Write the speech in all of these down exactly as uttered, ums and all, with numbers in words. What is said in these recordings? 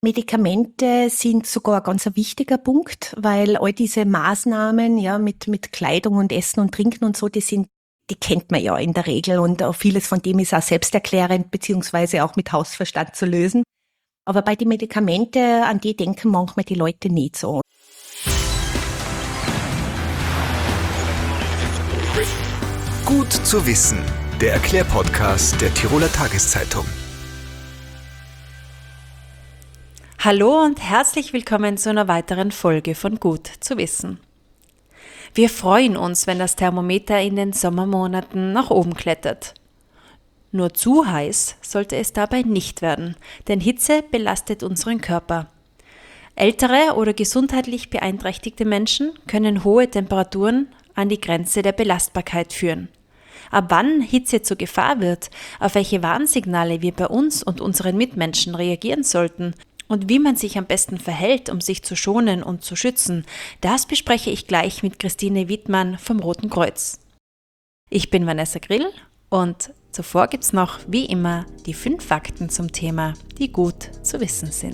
Medikamente sind sogar ein ganz wichtiger Punkt, weil all diese Maßnahmen, ja, mit, mit Kleidung und Essen und Trinken und so, die sind, die kennt man ja in der Regel und auch vieles von dem ist auch selbsterklärend beziehungsweise auch mit Hausverstand zu lösen. Aber bei den Medikamenten, an die denken manchmal die Leute nicht so. Gut zu wissen, der Erklärpodcast der Tiroler Tageszeitung. Hallo und herzlich willkommen zu einer weiteren Folge von Gut zu wissen. Wir freuen uns, wenn das Thermometer in den Sommermonaten nach oben klettert. Nur zu heiß sollte es dabei nicht werden, denn Hitze belastet unseren Körper. Ältere oder gesundheitlich beeinträchtigte Menschen können hohe Temperaturen an die Grenze der Belastbarkeit führen. Ab wann Hitze zur Gefahr wird, auf welche Warnsignale wir bei uns und unseren Mitmenschen reagieren sollten und wie man sich am besten verhält, um sich zu schonen und zu schützen, das bespreche ich gleich mit Christine Wittmann vom Roten Kreuz. Ich bin Vanessa Grill und zuvor gibt's noch, wie immer, die fünf Fakten zum Thema, die gut zu wissen sind.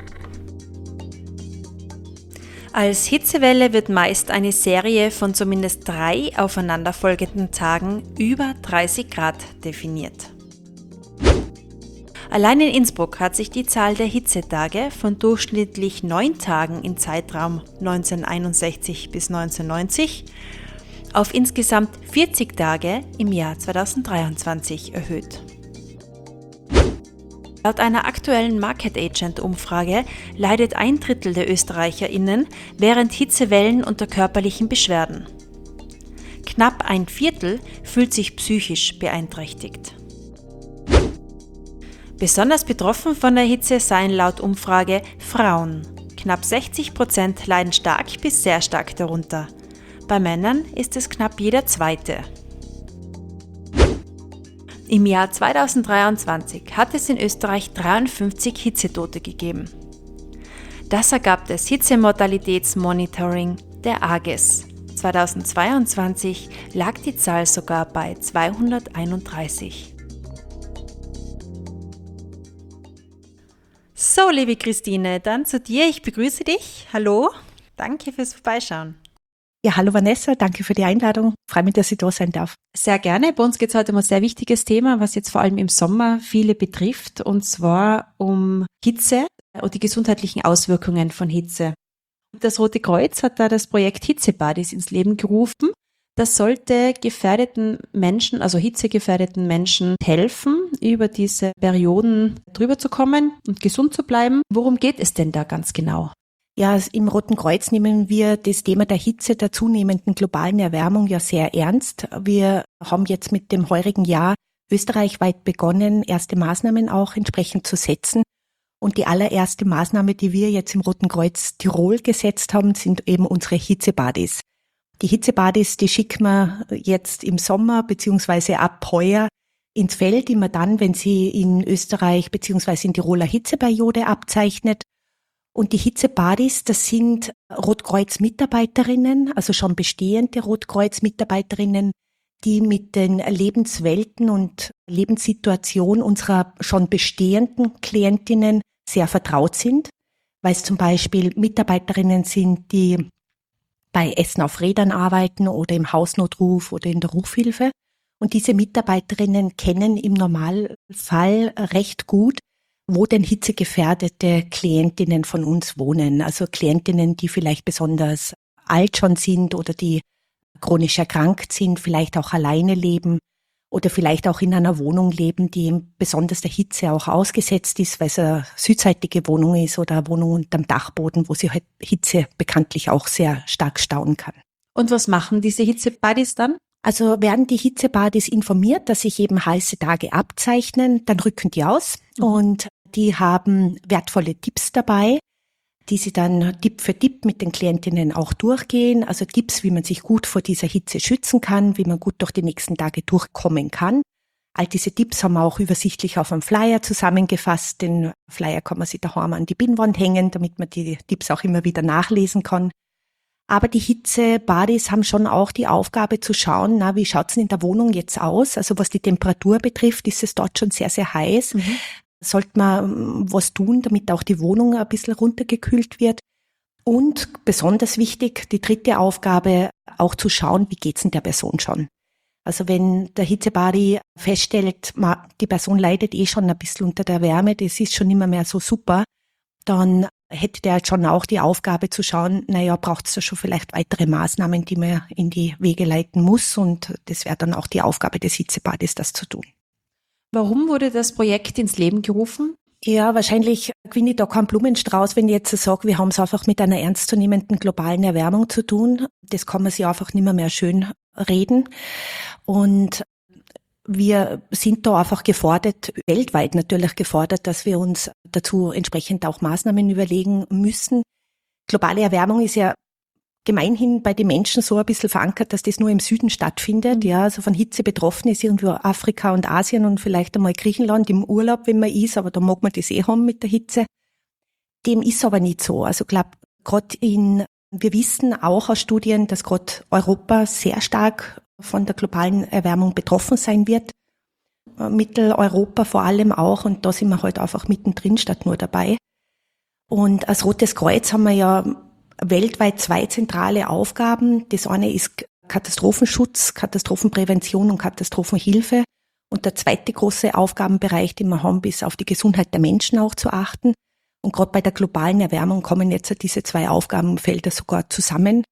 Als Hitzewelle wird meist eine Serie von zumindest drei aufeinanderfolgenden Tagen über dreißig Grad definiert. Allein in Innsbruck hat sich die Zahl der Hitzetage von durchschnittlich neun Tagen im Zeitraum neunzehnhunderteinundsechzig bis neunzehnhundertneunzig auf insgesamt vierzig Tage im Jahr zweitausenddreiundzwanzig erhöht. Laut einer aktuellen Market Agent-Umfrage leidet ein Drittel der ÖsterreicherInnen während Hitzewellen unter körperlichen Beschwerden. Knapp ein Viertel fühlt sich psychisch beeinträchtigt. Besonders betroffen von der Hitze seien laut Umfrage Frauen. Knapp sechzig Prozent leiden stark bis sehr stark darunter. Bei Männern ist es knapp jeder Zweite. Im Jahr zweitausenddreiundzwanzig hat es in Österreich dreiundfünfzig Hitzetote gegeben. Das ergab das Hitzemortalitätsmonitoring der AGES. zweitausendzweiundzwanzig lag die Zahl sogar bei zweihunderteinunddreißig. So, liebe Christine, dann zu dir. Ich begrüße dich. Hallo, danke fürs Vorbeischauen. Ja, hallo Vanessa, danke für die Einladung. Ich freue mich, dass ich da sein darf. Sehr gerne. Bei uns geht es heute um ein sehr wichtiges Thema, was jetzt vor allem im Sommer viele betrifft, und zwar um Hitze und die gesundheitlichen Auswirkungen von Hitze. Das Rote Kreuz hat da das Projekt Hitzebadis ins Leben gerufen. Das sollte gefährdeten Menschen, also hitzegefährdeten Menschen helfen, über diese Perioden drüber zu kommen und gesund zu bleiben. Worum geht es denn da ganz genau? Ja, im Roten Kreuz nehmen wir das Thema der Hitze, der zunehmenden globalen Erwärmung ja sehr ernst. Wir haben jetzt mit dem heurigen Jahr österreichweit begonnen, erste Maßnahmen auch entsprechend zu setzen. Und die allererste Maßnahme, die wir jetzt im Roten Kreuz Tirol gesetzt haben, sind eben unsere Hitzebadis. Die Hitzebadis, die schicken wir jetzt im Sommer beziehungsweise ab heuer ins Feld, immer dann, wenn sie in Österreich beziehungsweise in Tiroler Hitzeperiode abzeichnet. Und die Hitzebadis, das sind Rotkreuz-Mitarbeiterinnen, also schon bestehende Rotkreuz-Mitarbeiterinnen, die mit den Lebenswelten und Lebenssituation unserer schon bestehenden Klientinnen sehr vertraut sind, weil es zum Beispiel Mitarbeiterinnen sind, die bei Essen auf Rädern arbeiten oder im Hausnotruf oder in der Rufhilfe. Und diese Mitarbeiterinnen kennen im Normalfall recht gut, wo denn hitzegefährdete Klientinnen von uns wohnen. Also Klientinnen, die vielleicht besonders alt schon sind oder die chronisch erkrankt sind, vielleicht auch alleine leben oder vielleicht auch in einer Wohnung leben, die besonders der Hitze auch ausgesetzt ist, weil es eine südseitige Wohnung ist oder eine Wohnung unterm Dachboden, wo sie halt Hitze bekanntlich auch sehr stark stauen kann. Und was machen diese Hitzebadis dann? Also werden die Hitzebadis informiert, dass sich eben heiße Tage abzeichnen, dann rücken die aus und die haben wertvolle Tipps dabei, die sie dann Tipp für Tipp mit den Klientinnen auch durchgehen. Also Tipps, wie man sich gut vor dieser Hitze schützen kann, wie man gut durch die nächsten Tage durchkommen kann. All diese Tipps haben wir auch übersichtlich auf einem Flyer zusammengefasst. Den Flyer kann man sich daheim an die Pinnwand hängen, damit man die Tipps auch immer wieder nachlesen kann. Aber die Hitzebadis haben schon auch die Aufgabe zu schauen, na, wie schaut's denn in der Wohnung jetzt aus? Also was die Temperatur betrifft, ist es dort schon sehr, sehr heiß. Mhm. sollte man was tun, damit auch die Wohnung ein bisschen runtergekühlt wird. Und besonders wichtig, die dritte Aufgabe, auch zu schauen, wie geht's denn der Person schon. Also wenn der Hitzebadi feststellt, die Person leidet eh schon ein bisschen unter der Wärme, das ist schon immer mehr so super, dann hätte der schon auch die Aufgabe zu schauen, naja, braucht es da schon vielleicht weitere Maßnahmen, die man in die Wege leiten muss, und das wäre dann auch die Aufgabe des Hitzebadis, das zu tun. Warum wurde das Projekt ins Leben gerufen? Ja, wahrscheinlich gewinne ich da keinen Blumenstrauß, wenn ich jetzt sage, wir haben es einfach mit einer ernstzunehmenden globalen Erwärmung zu tun. Das kann man sich einfach nicht mehr, mehr schön reden. Und wir sind da einfach gefordert, weltweit natürlich gefordert, dass wir uns dazu entsprechend auch Maßnahmen überlegen müssen. Globale Erwärmung ist ja gemeinhin bei den Menschen so ein bisschen verankert, dass das nur im Süden stattfindet. Ja, also von Hitze betroffen ist irgendwo Afrika und Asien und vielleicht einmal Griechenland im Urlaub, wenn man ist, aber da mag man das eh haben mit der Hitze. Dem ist aber nicht so. Also glaube gerade in, wir wissen auch aus Studien, dass gerade Europa sehr stark von der globalen Erwärmung betroffen sein wird. Mitteleuropa vor allem auch, und da sind wir halt einfach mittendrin statt nur dabei. Und als Rotes Kreuz haben wir ja weltweit zwei zentrale Aufgaben. Das eine ist Katastrophenschutz, Katastrophenprävention und Katastrophenhilfe. Und der zweite große Aufgabenbereich, den wir haben, ist auf die Gesundheit der Menschen auch zu achten. Und gerade bei der globalen Erwärmung kommen jetzt diese zwei Aufgabenfelder sogar zusammen.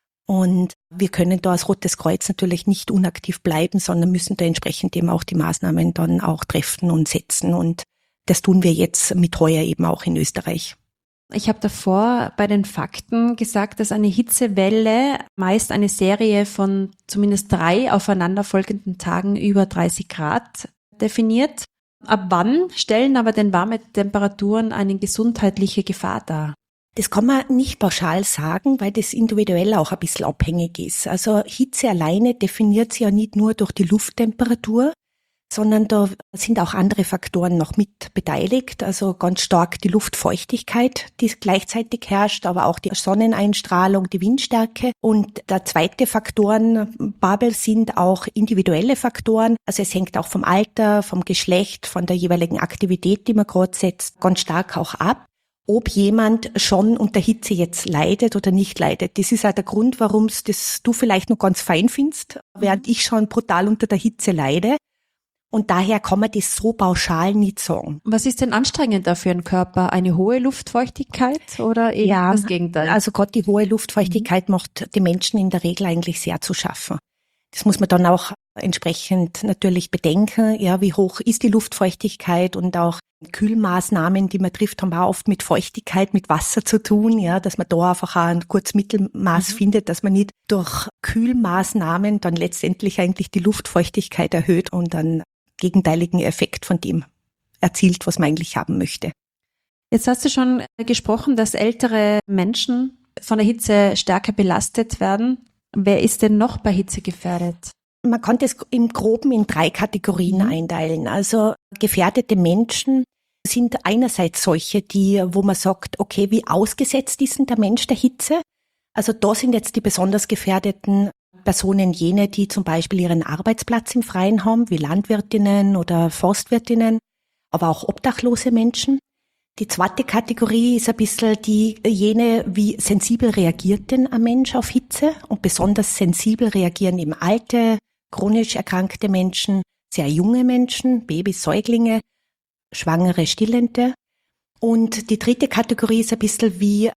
Und wir können da als Rotes Kreuz natürlich nicht unaktiv bleiben, sondern müssen da entsprechend eben auch die Maßnahmen dann auch treffen und setzen. Und das tun wir jetzt mit heuer eben auch in Österreich. Ich habe davor bei den Fakten gesagt, dass eine Hitzewelle meist eine Serie von zumindest drei aufeinanderfolgenden Tagen über dreißig Grad definiert. Ab wann stellen aber denn warme Temperaturen eine gesundheitliche Gefahr dar? Das kann man nicht pauschal sagen, weil das individuell auch ein bisschen abhängig ist. Also Hitze alleine definiert sich ja nicht nur durch die Lufttemperatur, sondern da sind auch andere Faktoren noch mit beteiligt. Also ganz stark die Luftfeuchtigkeit, die gleichzeitig herrscht, aber auch die Sonneneinstrahlung, die Windstärke. Und der zweite Faktorenbubble sind auch individuelle Faktoren. Also es hängt auch vom Alter, vom Geschlecht, von der jeweiligen Aktivität, die man gerade setzt, ganz stark auch ab, ob jemand schon unter Hitze jetzt leidet oder nicht leidet. Das ist auch der Grund, warum es das du vielleicht noch ganz fein findest, während ich schon brutal unter der Hitze leide. Und daher kann man das so pauschal nicht sagen. Was ist denn anstrengender für den Körper? Eine hohe Luftfeuchtigkeit oder eher ja, das Gegenteil? Also gerade die hohe Luftfeuchtigkeit mhm. macht den Menschen in der Regel eigentlich sehr zu schaffen. Das muss man dann auch entsprechend natürlich bedenken. Ja, wie hoch ist die Luftfeuchtigkeit, und auch Kühlmaßnahmen, die man trifft, haben auch oft mit Feuchtigkeit, mit Wasser zu tun. Ja, dass man da einfach auch ein kurzes Mittelmaß mhm. findet, dass man nicht durch Kühlmaßnahmen dann letztendlich eigentlich die Luftfeuchtigkeit erhöht und dann gegenteiligen Effekt von dem erzielt, was man eigentlich haben möchte. Jetzt hast du schon gesprochen, dass ältere Menschen von der Hitze stärker belastet werden. Wer ist denn noch bei Hitze gefährdet? Man kann das im Groben in drei Kategorien mhm. einteilen. Also gefährdete Menschen sind einerseits solche, die, wo man sagt, okay, wie ausgesetzt ist denn der Mensch der Hitze? Also da sind jetzt die besonders gefährdeten Personen jene, die zum Beispiel ihren Arbeitsplatz im Freien haben, wie Landwirtinnen oder Forstwirtinnen, aber auch obdachlose Menschen. Die zweite Kategorie ist ein bisschen die, jene, wie sensibel reagiert denn ein Mensch auf Hitze? Und besonders sensibel reagieren eben alte, chronisch erkrankte Menschen, sehr junge Menschen, Babys, Säuglinge, Schwangere, Stillende. Und die dritte Kategorie ist ein bisschen wie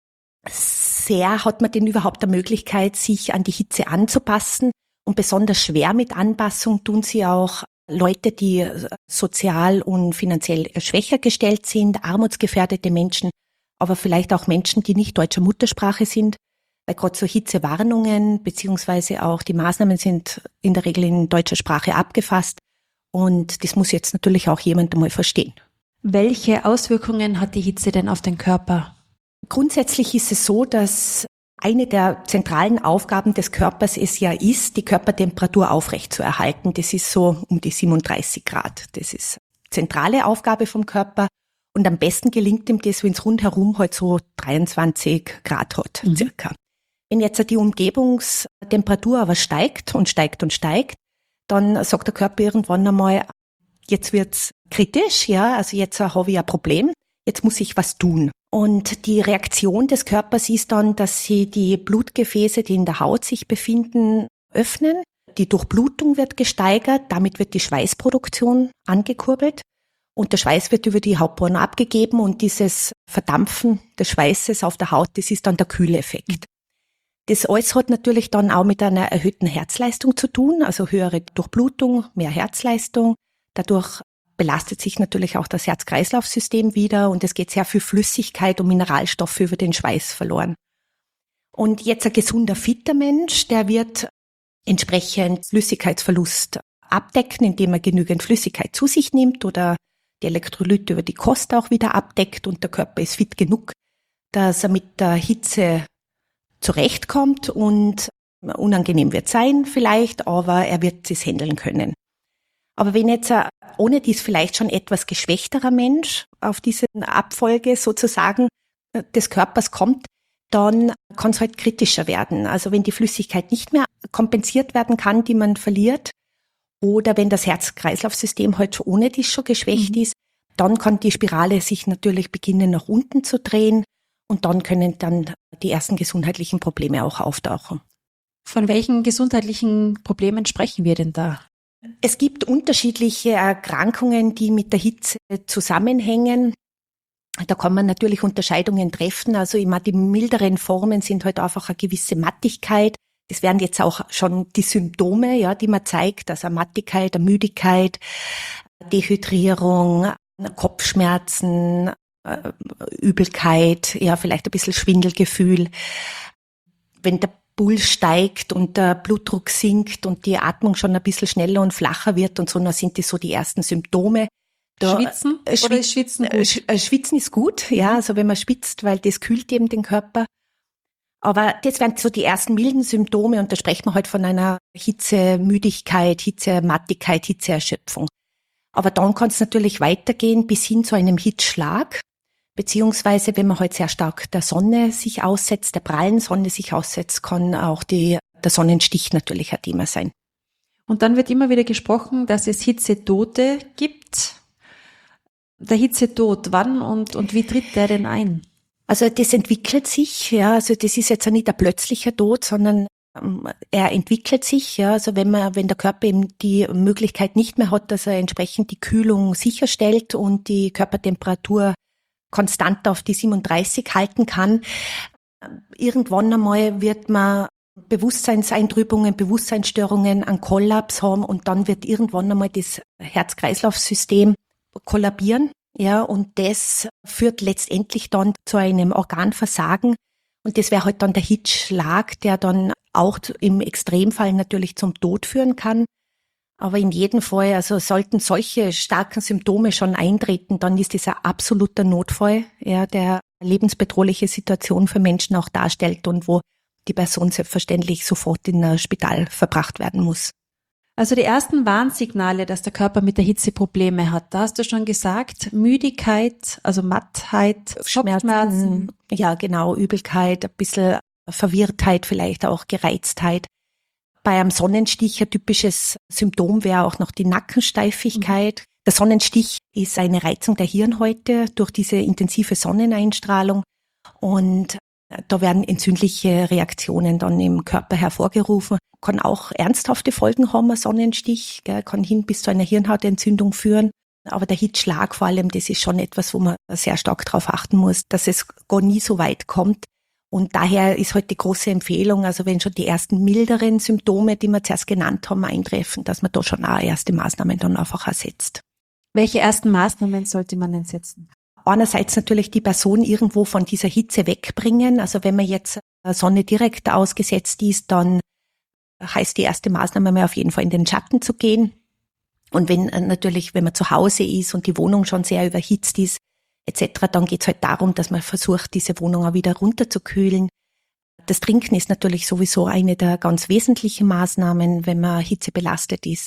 sehr hat man denn überhaupt die Möglichkeit, sich an die Hitze anzupassen. Und besonders schwer mit Anpassung tun sie auch Leute, die sozial und finanziell schwächer gestellt sind, armutsgefährdete Menschen, aber vielleicht auch Menschen, die nicht deutscher Muttersprache sind, weil gerade so Hitzewarnungen beziehungsweise auch die Maßnahmen sind in der Regel in deutscher Sprache abgefasst, und das muss jetzt natürlich auch jemand einmal verstehen. Welche Auswirkungen hat die Hitze denn auf den Körper? Grundsätzlich ist es so, dass eine der zentralen Aufgaben des Körpers es ja ist, die Körpertemperatur aufrechtzuerhalten. Das ist so um die siebenunddreißig Grad. Das ist zentrale Aufgabe vom Körper. Und am besten gelingt ihm das, wenn es rundherum halt so dreiundzwanzig Grad hat, mhm. circa. Wenn jetzt die Umgebungstemperatur aber steigt und steigt und steigt, dann sagt der Körper irgendwann einmal, jetzt wird's kritisch, ja, also jetzt habe ich ein Problem, jetzt muss ich was tun. Und die Reaktion des Körpers ist dann, dass sie die Blutgefäße, die in der Haut sich befinden, öffnen. Die Durchblutung wird gesteigert, damit wird die Schweißproduktion angekurbelt und der Schweiß wird über die Hautporen abgegeben und dieses Verdampfen des Schweißes auf der Haut, das ist dann der Kühleffekt. Das alles hat natürlich dann auch mit einer erhöhten Herzleistung zu tun, also höhere Durchblutung, mehr Herzleistung. Dadurch belastet sich natürlich auch das Herz-Kreislauf-System wieder und es geht sehr viel Flüssigkeit und Mineralstoffe über den Schweiß verloren. Und jetzt ein gesunder, fitter Mensch, der wird entsprechend Flüssigkeitsverlust abdecken, indem er genügend Flüssigkeit zu sich nimmt oder die Elektrolyte über die Kost auch wieder abdeckt und der Körper ist fit genug, dass er mit der Hitze zurechtkommt und unangenehm wird sein vielleicht, aber er wird es handeln können. Aber wenn jetzt ein, ohne dies vielleicht schon etwas geschwächterer Mensch auf diese Abfolge sozusagen des Körpers kommt, dann kann es halt kritischer werden. Also wenn die Flüssigkeit nicht mehr kompensiert werden kann, die man verliert, oder wenn das Herz-Kreislauf-System halt schon ohne dies schon geschwächt mhm. ist, dann kann die Spirale sich natürlich beginnen, nach unten zu drehen und dann können dann die ersten gesundheitlichen Probleme auch auftauchen. Von welchen gesundheitlichen Problemen sprechen wir denn da? Es gibt unterschiedliche Erkrankungen, die mit der Hitze zusammenhängen. Da kann man natürlich Unterscheidungen treffen. Also immer die milderen Formen sind halt einfach eine gewisse Mattigkeit. Das wären jetzt auch schon die Symptome, ja, die man zeigt, also eine Mattigkeit, eine Müdigkeit, Dehydrierung, Kopfschmerzen, Übelkeit, ja, vielleicht ein bisschen Schwindelgefühl. Wenn der Puls steigt und der Blutdruck sinkt und die Atmung schon ein bisschen schneller und flacher wird und so, dann sind das so die ersten Symptome. Da, Schwitzen? Äh, Schwi- oder ist Schwitzen gut? Sch- äh, Schwitzen ist gut, ja, also wenn man schwitzt, weil das kühlt eben den Körper. Aber das wären so die ersten milden Symptome und da sprechen wir halt von einer Hitzemüdigkeit, Hitzemattigkeit, Hitzeerschöpfung. Aber dann kann es natürlich weitergehen bis hin zu einem Hitzschlag, beziehungsweise wenn man halt sehr stark der Sonne sich aussetzt, der prallen Sonne sich aussetzt, kann auch die, der Sonnenstich natürlich ein Thema sein. Und dann wird immer wieder gesprochen, dass es Hitzetote gibt. Der Hitzetod, wann und, und wie tritt der denn ein? Also das entwickelt sich, ja, also das ist jetzt nicht ein plötzlicher Tod, sondern ähm, er entwickelt sich, ja, also wenn man, wenn der Körper eben die Möglichkeit nicht mehr hat, dass er entsprechend die Kühlung sicherstellt und die Körpertemperatur konstant auf die siebenunddreißig halten kann, irgendwann einmal wird man Bewusstseinseintrübungen, Bewusstseinsstörungen, einen Kollaps haben und dann wird irgendwann einmal das Herz-Kreislauf-System kollabieren. Ja, und das führt letztendlich dann zu einem Organversagen. Und das wäre halt dann der Hitzschlag, der dann auch im Extremfall natürlich zum Tod führen kann. Aber in jedem Fall, also sollten solche starken Symptome schon eintreten, dann ist das ein absoluter Notfall, ja, der lebensbedrohliche Situation für Menschen auch darstellt und wo die Person selbstverständlich sofort in ein Spital verbracht werden muss. Also die ersten Warnsignale, dass der Körper mit der Hitze Probleme hat, da hast du schon gesagt, Müdigkeit, also Mattheit, Kopfschmerzen. Ja, genau, Übelkeit, ein bisschen Verwirrtheit, vielleicht auch Gereiztheit. Bei einem Sonnenstich ein typisches Symptom wäre auch noch die Nackensteifigkeit. Mhm. Der Sonnenstich ist eine Reizung der Hirnhäute durch diese intensive Sonneneinstrahlung und da werden entzündliche Reaktionen dann im Körper hervorgerufen. Kann auch ernsthafte Folgen haben, ein Sonnenstich, gell, kann hin bis zu einer Hirnhautentzündung führen. Aber der Hitzschlag vor allem, das ist schon etwas, wo man sehr stark darauf achten muss, dass es gar nie so weit kommt. Und daher ist heute die große Empfehlung, also wenn schon die ersten milderen Symptome, die wir zuerst genannt haben, eintreffen, dass man da schon auch erste Maßnahmen dann einfach ersetzt. Welche ersten Maßnahmen sollte man denn setzen? Einerseits natürlich die Person irgendwo von dieser Hitze wegbringen. Also wenn man jetzt Sonne direkt ausgesetzt ist, dann heißt die erste Maßnahme mal auf jeden Fall in den Schatten zu gehen. Und wenn natürlich, wenn man zu Hause ist und die Wohnung schon sehr überhitzt ist, et cetera, dann geht es halt darum, dass man versucht, diese Wohnung auch wieder runterzukühlen. Das Trinken ist natürlich sowieso eine der ganz wesentlichen Maßnahmen, wenn man hitzebelastet ist.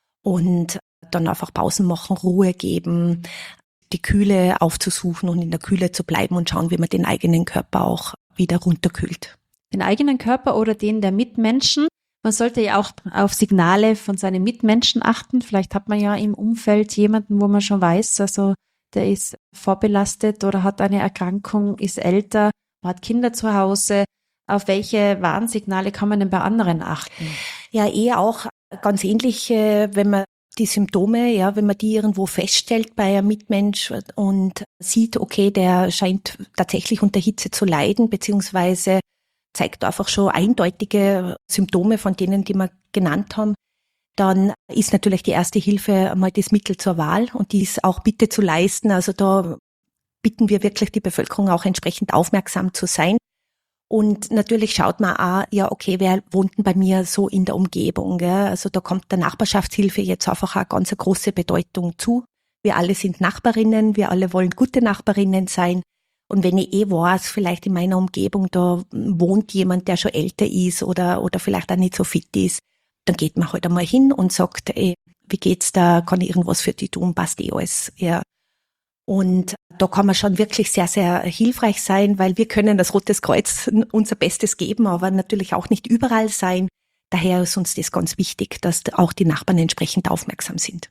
Und dann einfach Pausen machen, Ruhe geben, die Kühle aufzusuchen und in der Kühle zu bleiben und schauen, wie man den eigenen Körper auch wieder runterkühlt. Den eigenen Körper oder den der Mitmenschen? Man sollte ja auch auf Signale von seinen Mitmenschen achten. Vielleicht hat man ja im Umfeld jemanden, wo man schon weiß, also der ist vorbelastet oder hat eine Erkrankung, ist älter, hat Kinder zu Hause. Auf welche Warnsignale kann man denn bei anderen achten? Ja, eher auch ganz ähnlich, wenn man die Symptome, ja, wenn man die irgendwo feststellt bei einem Mitmensch und sieht, okay, der scheint tatsächlich unter Hitze zu leiden, beziehungsweise zeigt einfach schon eindeutige Symptome von denen, die wir genannt haben, dann ist natürlich die erste Hilfe einmal das Mittel zur Wahl und dies auch bitte zu leisten. Also da bitten wir wirklich die Bevölkerung auch entsprechend aufmerksam zu sein. Und natürlich schaut man auch, ja, okay, wer wohnt denn bei mir so in der Umgebung? Gell? Also da kommt der Nachbarschaftshilfe jetzt einfach eine ganz große Bedeutung zu. Wir alle sind Nachbarinnen, wir alle wollen gute Nachbarinnen sein. Und wenn ich eh weiß, vielleicht in meiner Umgebung, da wohnt jemand, der schon älter ist oder oder vielleicht auch nicht so fit ist, dann geht man halt einmal hin und sagt, ey, wie geht's da, kann ich irgendwas für dich tun, passt eh alles. Ja. Und da kann man schon wirklich sehr, sehr hilfreich sein, weil wir können als Rotes Kreuz unser Bestes geben, aber natürlich auch nicht überall sein. Daher ist uns das ganz wichtig, dass auch die Nachbarn entsprechend aufmerksam sind.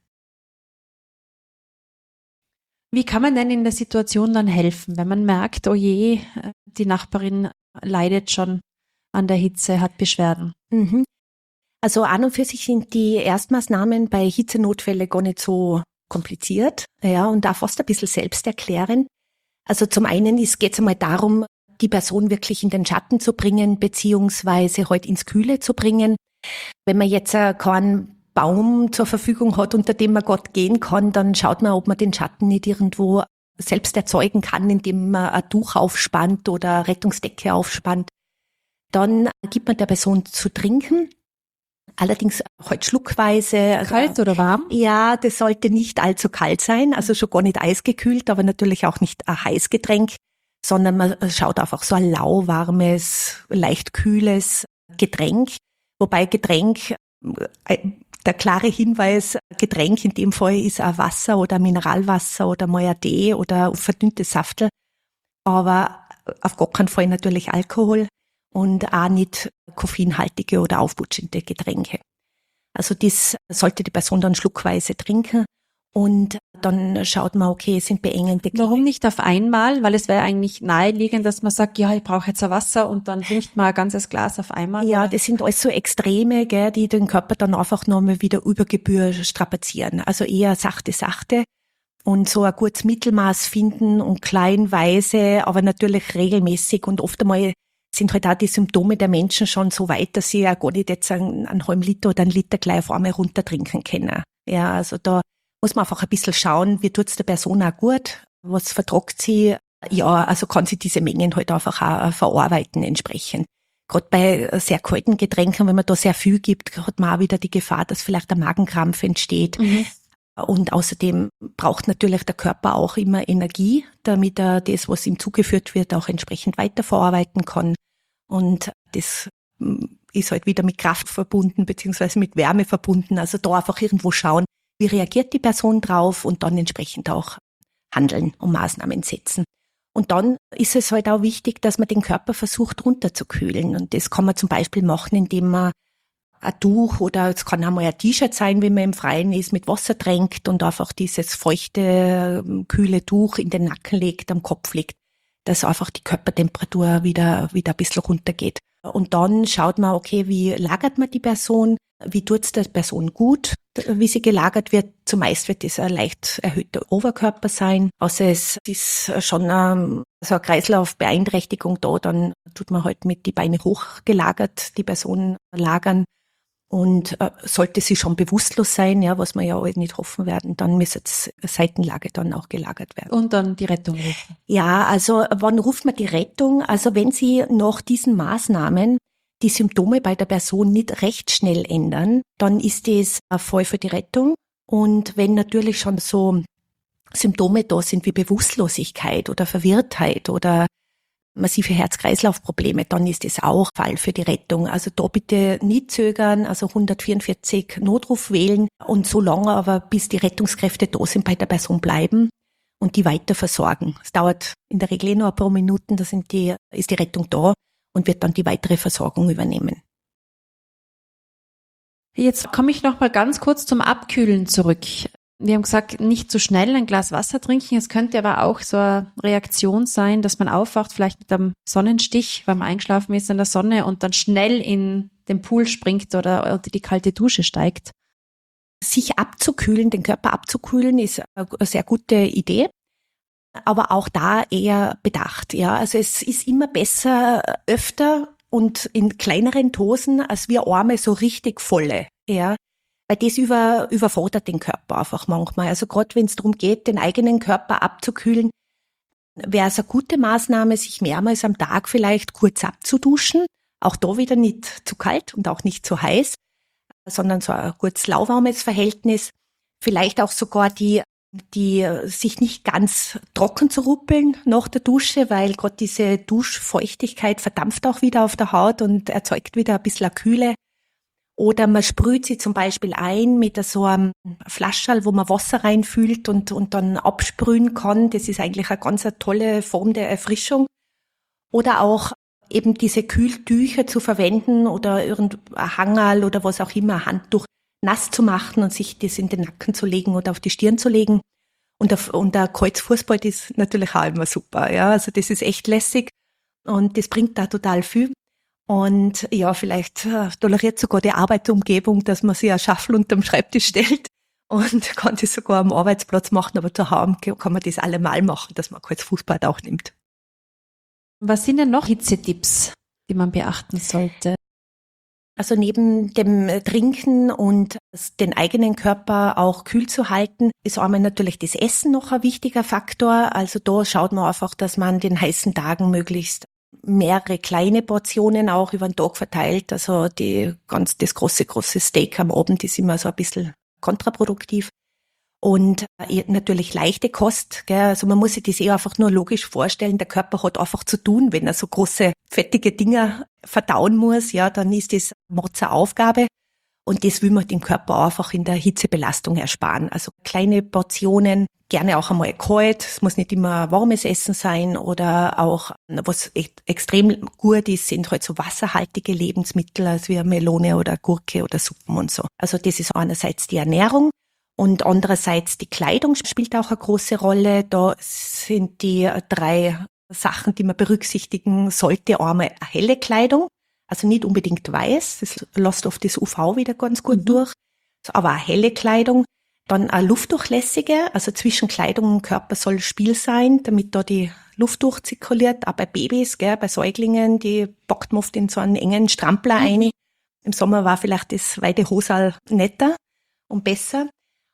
Wie kann man denn in der Situation dann helfen, wenn man merkt, oh je, die Nachbarin leidet schon an der Hitze, hat Beschwerden? Mhm. Also an und für sich sind die Erstmaßnahmen bei Hitzenotfällen gar nicht so kompliziert, ja, und auch fast ein bisschen selbsterklärend. Also zum einen geht es einmal darum, die Person wirklich in den Schatten zu bringen, beziehungsweise halt ins Kühle zu bringen. Wenn man jetzt keinen Baum zur Verfügung hat, unter dem man Gott gehen kann, dann schaut man, ob man den Schatten nicht irgendwo selbst erzeugen kann, indem man ein Tuch aufspannt oder eine Rettungsdecke aufspannt. Dann gibt man der Person zu trinken. Allerdings halt schluckweise. Kalt oder warm? Ja, das sollte nicht allzu kalt sein, also schon gar nicht eisgekühlt, aber natürlich auch nicht ein Heißgetränk, sondern man schaut einfach so ein lauwarmes, leicht kühles Getränk. Wobei Getränk, der klare Hinweis, Getränk in dem Fall ist ein Wasser oder Mineralwasser oder mal ein Tee oder verdünnte Saftel, aber auf gar keinen Fall natürlich Alkohol. Und auch nicht koffeinhaltige oder aufputschende Getränke. Also das sollte die Person dann schluckweise trinken und dann schaut man, okay, sind beengende Knie. Warum nicht auf einmal? Weil es wäre eigentlich naheliegend, dass man sagt, ja, ich brauche jetzt ein Wasser und dann trinkt man ein ganzes Glas auf einmal. Ja, oder? das sind alles so Extreme, gell, die den Körper dann einfach nochmal wieder über Gebühr strapazieren. Also eher sachte, sachte. Und so ein gutes Mittelmaß finden und kleinweise, aber natürlich regelmäßig und oft einmal sind halt auch die Symptome der Menschen schon so weit, dass sie ja gar nicht jetzt einen, einen halben Liter oder einen Liter gleich auf einmal runtertrinken können. Ja, also da muss man einfach ein bisschen schauen, wie tut's der Person auch gut, was vertragt sie. Ja, also kann sie diese Mengen halt einfach auch verarbeiten entsprechend. Gerade bei sehr kalten Getränken, wenn man da sehr viel gibt, hat man auch wieder die Gefahr, dass vielleicht ein Magenkrampf entsteht. Mhm. Und außerdem braucht natürlich der Körper auch immer Energie, damit er das, was ihm zugeführt wird, auch entsprechend weiterverarbeiten kann. Und das ist halt wieder mit Kraft verbunden, beziehungsweise mit Wärme verbunden. Also da einfach irgendwo schauen, wie reagiert die Person drauf und dann entsprechend auch handeln und Maßnahmen setzen. Und dann ist es halt auch wichtig, dass man den Körper versucht runterzukühlen. Und das kann man zum Beispiel machen, indem man ein Tuch oder es kann auch mal ein T-Shirt sein, wenn man im Freien ist, mit Wasser tränkt und einfach dieses feuchte, kühle Tuch in den Nacken legt, am Kopf legt, dass einfach die Körpertemperatur wieder, wieder ein bisschen runtergeht. Und dann schaut man, okay, wie lagert man die Person, wie tut's der Person gut, wie sie gelagert wird. Zumeist wird es ein leicht erhöhter Oberkörper sein. Außer es ist schon eine, so eine Kreislaufbeeinträchtigung da, dann tut man halt mit die Beine hochgelagert, die Person lagern. Und äh, sollte sie schon bewusstlos sein, ja, was wir ja alle nicht hoffen werden, dann müsste die Seitenlage dann auch gelagert werden. Und dann die Rettung rufen. Ja, also wann ruft man die Rettung? Also wenn Sie nach diesen Maßnahmen die Symptome bei der Person nicht recht schnell ändern, dann ist das ein Fall für die Rettung. Und wenn natürlich schon so Symptome da sind wie Bewusstlosigkeit oder Verwirrtheit oder massive Herz-Kreislauf-Probleme, dann ist es auch Fall für die Rettung. Also da bitte nicht zögern, also hundertvierundvierzig Notruf wählen und so lange aber, bis die Rettungskräfte da sind, bei der Person bleiben und die weiter versorgen. Es dauert in der Regel nur ein paar Minuten, da sind die, ist die Rettung da und wird dann die weitere Versorgung übernehmen. Jetzt komme ich noch mal ganz kurz zum Abkühlen zurück. Wir haben gesagt, nicht zu schnell ein Glas Wasser trinken. Es könnte aber auch so eine Reaktion sein, dass man aufwacht, vielleicht mit einem Sonnenstich, weil man eingeschlafen ist in der Sonne und dann schnell in den Pool springt oder unter die kalte Dusche steigt. Sich abzukühlen, den Körper abzukühlen, ist eine sehr gute Idee. Aber auch da eher bedacht, ja. Also es ist immer besser, öfter und in kleineren Dosen, als wir einmal so richtig volle, ja. Weil das über, überfordert den Körper einfach manchmal. Also gerade wenn es darum geht, den eigenen Körper abzukühlen, wäre es eine gute Maßnahme, sich mehrmals am Tag vielleicht kurz abzuduschen. Auch da wieder nicht zu kalt und auch nicht zu heiß, sondern so ein kurz lauwarmes Verhältnis. Vielleicht auch sogar die, die sich nicht ganz trocken zu ruppeln nach der Dusche, weil gerade diese Duschfeuchtigkeit verdampft auch wieder auf der Haut und erzeugt wieder ein bisschen eine Kühle. Oder man sprüht sie zum Beispiel ein mit so einem Flascherl, wo man Wasser reinfüllt und, und dann absprühen kann. Das ist eigentlich eine ganz eine tolle Form der Erfrischung. Oder auch eben diese Kühltücher zu verwenden oder irgendein Hangerl oder was auch immer, ein Handtuch nass zu machen und sich das in den Nacken zu legen oder auf die Stirn zu legen. Und der, und der Kreuzfußball ist natürlich auch immer super. Ja, also das ist echt lässig und das bringt da total viel. Und ja, vielleicht äh, toleriert sogar die Arbeitsumgebung, dass man sich ein Schaffel unterm Schreibtisch stellt und kann das sogar am Arbeitsplatz machen, aber zu Hause kann man das allemal machen, dass man kurz Fußbad auch nimmt. Was sind denn noch Hitzetipps, die man beachten sollte? Also neben dem Trinken und den eigenen Körper auch kühl zu halten, ist einmal natürlich das Essen noch ein wichtiger Faktor. Also da schaut man einfach, dass man an den heißen Tagen möglichst mehrere kleine Portionen auch über den Tag verteilt. Also die ganz, das große, große Steak am Abend ist immer so ein bisschen kontraproduktiv. Und natürlich leichte Kost, gell? Also man muss sich das eh einfach nur logisch vorstellen. Der Körper hat einfach zu tun, wenn er so große, fettige Dinger verdauen muss, ja, dann ist das eine Aufgabe. Und das will man dem Körper einfach in der Hitzebelastung ersparen. Also kleine Portionen, gerne auch einmal kalt. Es muss nicht immer warmes Essen sein oder auch, was echt extrem gut ist, sind halt so wasserhaltige Lebensmittel, als wie Melone oder Gurke oder Suppen und so. Also das ist einerseits die Ernährung und andererseits die Kleidung spielt auch eine große Rolle. Da sind die drei Sachen, die man berücksichtigen sollte. Einmal eine helle Kleidung. Also nicht unbedingt weiß, das lässt oft das U V wieder ganz gut mhm. durch, aber eine helle Kleidung. Dann eine luftdurchlässige, also zwischen Kleidung und Körper soll Spiel sein, damit da die Luft durchzirkuliert. Auch bei Babys, gell, bei Säuglingen, die packt man oft in so einen engen Strampler mhm. rein. Im Sommer war vielleicht das weite Hosal netter und besser.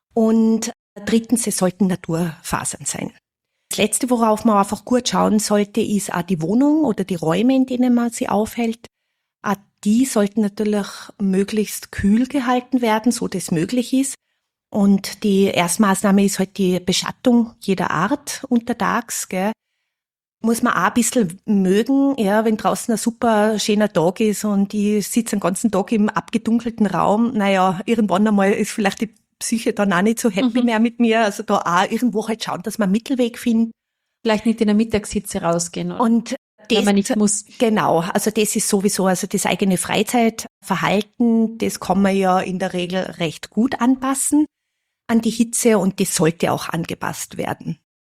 Und drittens, es sollten Naturfasern sein. Das Letzte, worauf man einfach gut schauen sollte, ist auch die Wohnung oder die Räume, in denen man sie aufhält. Auch die sollten natürlich möglichst kühl gehalten werden, so das möglich ist. Und die Erstmaßnahme ist halt die Beschattung jeder Art untertags, gell. Muss man auch ein bisschen mögen, ja, wenn draußen ein super schöner Tag ist und ich sitze den ganzen Tag im abgedunkelten Raum, naja, irgendwann einmal ist vielleicht die Psyche dann auch nicht so happy mhm. mehr mit mir. Also da auch irgendwo halt schauen, dass man einen Mittelweg finden. Vielleicht nicht in der Mittagshitze rausgehen, oder? Und das, wenn man nicht muss. Genau, also das ist sowieso, also das eigene Freizeitverhalten, das kann man ja in der Regel recht gut anpassen an die Hitze und das sollte auch angepasst werden.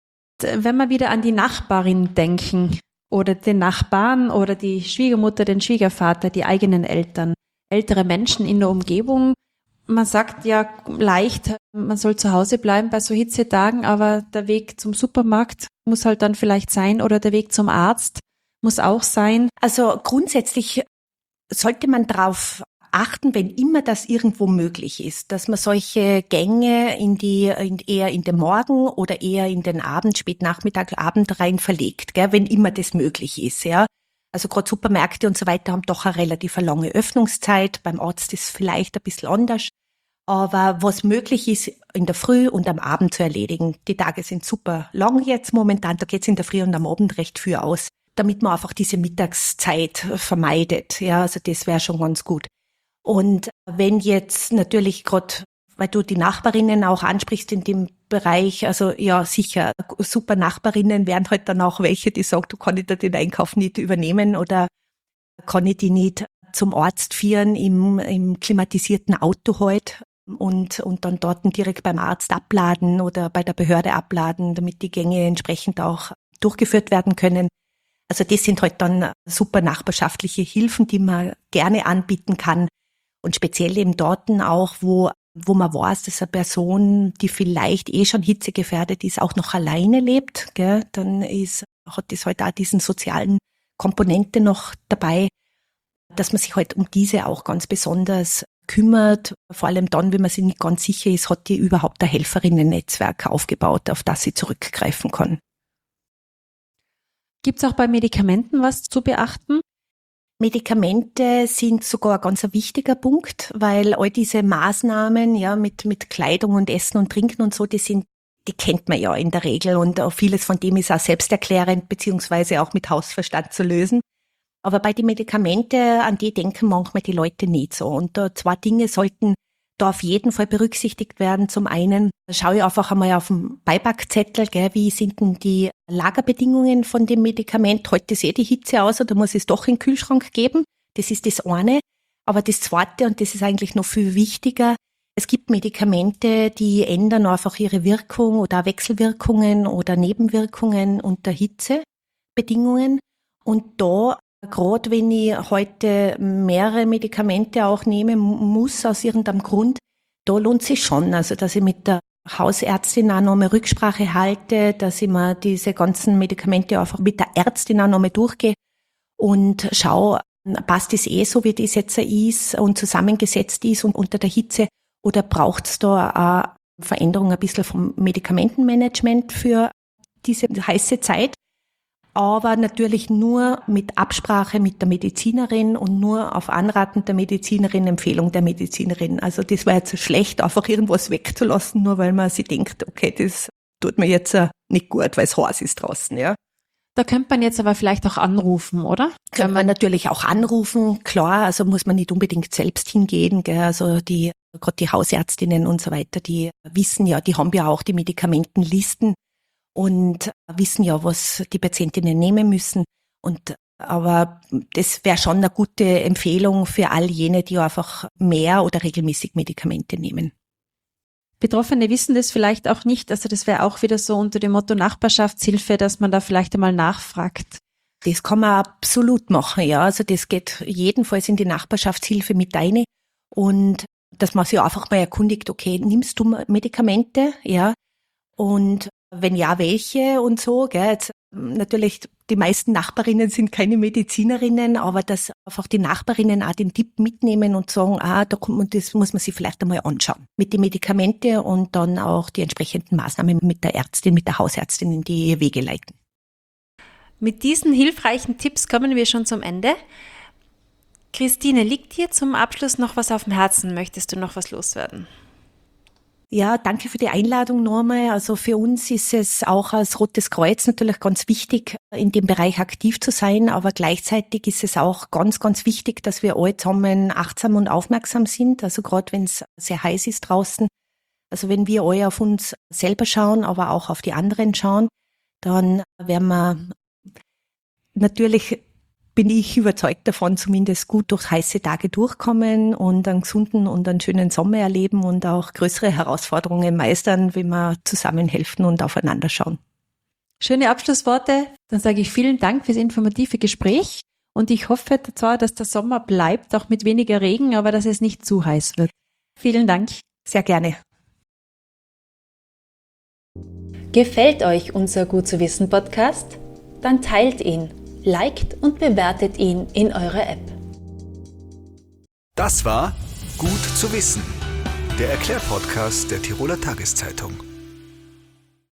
Wenn wir wieder an die Nachbarin denken oder den Nachbarn oder die Schwiegermutter, den Schwiegervater, die eigenen Eltern, ältere Menschen in der Umgebung, man sagt ja leicht, man soll zu Hause bleiben bei so Hitzetagen, aber der Weg zum Supermarkt muss halt dann vielleicht sein oder der Weg zum Arzt muss auch sein. Also grundsätzlich sollte man darauf achten, wenn immer das irgendwo möglich ist, dass man solche Gänge in die in, eher in den Morgen oder eher in den Abend, Spätnachmittag, Abend rein verlegt, gell, wenn immer das möglich ist, ja. Also gerade Supermärkte und so weiter haben doch eine relativ lange Öffnungszeit. Beim Arzt ist es vielleicht ein bisschen anders. Aber was möglich ist, in der Früh und am Abend zu erledigen. Die Tage sind super lang jetzt momentan. Da geht's in der Früh und am Abend recht viel aus, damit man einfach diese Mittagszeit vermeidet. Ja, also das wäre schon ganz gut. Und wenn jetzt natürlich gerade, weil du die Nachbarinnen auch ansprichst in dem Bereich, also ja sicher, super Nachbarinnen wären halt dann auch welche, die sagen, du kann ich da den Einkauf nicht übernehmen oder kann ich die nicht zum Arzt führen im, im klimatisierten Auto halt und, und dann dort direkt beim Arzt abladen oder bei der Behörde abladen, damit die Gänge entsprechend auch durchgeführt werden können. Also das sind halt dann super nachbarschaftliche Hilfen, die man gerne anbieten kann. Und speziell eben dort auch, wo, wo man weiß, dass eine Person, die vielleicht eh schon hitzegefährdet ist, auch noch alleine lebt, gell, dann ist, hat das halt auch diesen sozialen Komponente noch dabei, dass man sich halt um diese auch ganz besonders kümmert. Vor allem dann, wenn man sich nicht ganz sicher ist, hat die überhaupt ein Helferinnen-Netzwerk aufgebaut, auf das sie zurückgreifen kann. Gibt es auch bei Medikamenten was zu beachten? Medikamente sind sogar ein ganz ein wichtiger Punkt, weil all diese Maßnahmen, ja, mit, mit Kleidung und Essen und Trinken und so, die sind, die kennt man ja in der Regel und auch vieles von dem ist auch selbsterklärend beziehungsweise auch mit Hausverstand zu lösen. Aber bei den Medikamenten, an die denken manchmal die Leute nicht so. Und da zwei Dinge sollten da auf jeden Fall berücksichtigt werden. Zum einen schaue ich einfach einmal auf den Beipackzettel, gell, wie sind denn die Lagerbedingungen von dem Medikament? Heute sehe die Hitze aus oder muss es doch in den Kühlschrank geben? Das ist das eine. Aber das zweite, und das ist eigentlich noch viel wichtiger, es gibt Medikamente, die ändern einfach ihre Wirkung oder Wechselwirkungen oder Nebenwirkungen unter Hitzebedingungen. Und da, gerade wenn ich heute mehrere Medikamente auch nehmen muss, aus irgendeinem Grund, da lohnt sich schon, also dass ich mit der Hausärztin auch nochmal Rücksprache halte, dass ich mir diese ganzen Medikamente einfach mit der Ärztin auch nochmal durchgehe und schaue, passt das eh so, wie das jetzt ist und zusammengesetzt ist und unter der Hitze, oder braucht es da eine Veränderung ein bisschen vom Medikamentenmanagement für diese heiße Zeit? Aber natürlich nur mit Absprache mit der Medizinerin und nur auf Anraten der Medizinerin, Empfehlung der Medizinerin. Also das wäre jetzt schlecht, einfach irgendwas wegzulassen, nur weil man sich denkt, okay, das tut mir jetzt nicht gut, weil es heiß ist draußen, ja. Da könnte man jetzt aber vielleicht auch anrufen, oder? Kann man natürlich auch anrufen, klar, also muss man nicht unbedingt selbst hingehen, gell? Also die, gerade die Hausärztinnen und so weiter, die wissen ja, die haben ja auch die Medikamentenlisten und wissen ja, was die Patientinnen nehmen müssen. Und aber das wäre schon eine gute Empfehlung für all jene, die einfach mehr oder regelmäßig Medikamente nehmen. Betroffene wissen das vielleicht auch nicht, also das wäre auch wieder so unter dem Motto Nachbarschaftshilfe, dass man da vielleicht einmal nachfragt. Das kann man absolut machen, ja. Also das geht jedenfalls in die Nachbarschaftshilfe mit rein und dass man sich einfach mal erkundigt, okay, nimmst du Medikamente, ja, und wenn ja, welche und so, gell. Jetzt, natürlich, die meisten Nachbarinnen sind keine Medizinerinnen, aber dass einfach die Nachbarinnen auch den Tipp mitnehmen und sagen, ah, da kommt man, das muss man sich vielleicht einmal anschauen. Mit den Medikamenten und dann auch die entsprechenden Maßnahmen mit der Ärztin, mit der Hausärztin in die Wege leiten. Mit diesen hilfreichen Tipps kommen wir schon zum Ende. Christine, liegt dir zum Abschluss noch was auf dem Herzen? Möchtest du noch was loswerden? Ja, danke für die Einladung nochmal. Also für uns ist es auch als Rotes Kreuz natürlich ganz wichtig, in dem Bereich aktiv zu sein, aber gleichzeitig ist es auch ganz, ganz wichtig, dass wir alle zusammen achtsam und aufmerksam sind, also gerade wenn es sehr heiß ist draußen. Also wenn wir alle auf uns selber schauen, aber auch auf die anderen schauen, dann werden wir natürlich, bin ich überzeugt davon, zumindest gut durch heiße Tage durchkommen und einen gesunden und einen schönen Sommer erleben und auch größere Herausforderungen meistern, wenn wir zusammenhelfen und aufeinander schauen. Schöne Abschlussworte. Dann sage ich vielen Dank fürs informative Gespräch und ich hoffe zwar, dass der Sommer bleibt, auch mit weniger Regen, aber dass es nicht zu heiß wird. Vielen Dank. Sehr gerne. Gefällt euch unser Gut zu wissen Podcast? Dann teilt ihn. Liked und bewertet ihn in eurer App. Das war Gut zu wissen, der Erklärpodcast der Tiroler Tageszeitung.